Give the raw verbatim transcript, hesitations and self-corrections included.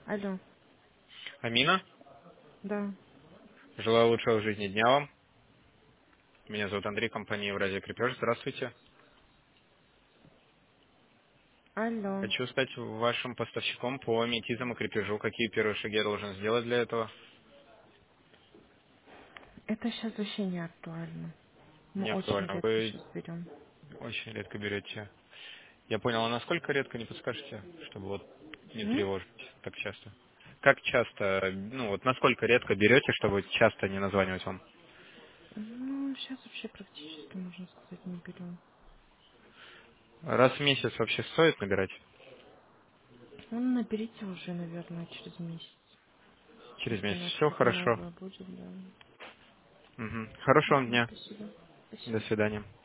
Алло, Амина, да. желаю лучшего в жизни дня вам. Меня зовут Андрей, компания Евразия Крепеж. Здравствуйте. Алло. Хочу стать вашим поставщиком по метизам и крепежу. Какие первые шаги я должен сделать для этого? Это сейчас вообще не актуально. Мы Не очень актуально. редко Вы сейчас берем. очень редко берете. Я понял, а насколько редко, не подскажете, чтобы вот не М? тревожить так часто? Как часто, ну вот насколько редко берете, чтобы часто не названивать вам? Ну, сейчас вообще практически, можно сказать, не берем. Раз в месяц вообще стоит набирать? Ну, наберите уже, наверное, через месяц. Через Если у месяц. нас Все что-то хорошо. новое будет, да. Мгм. Хорошего вам Угу, дня. спасибо. До Спасибо. свидания.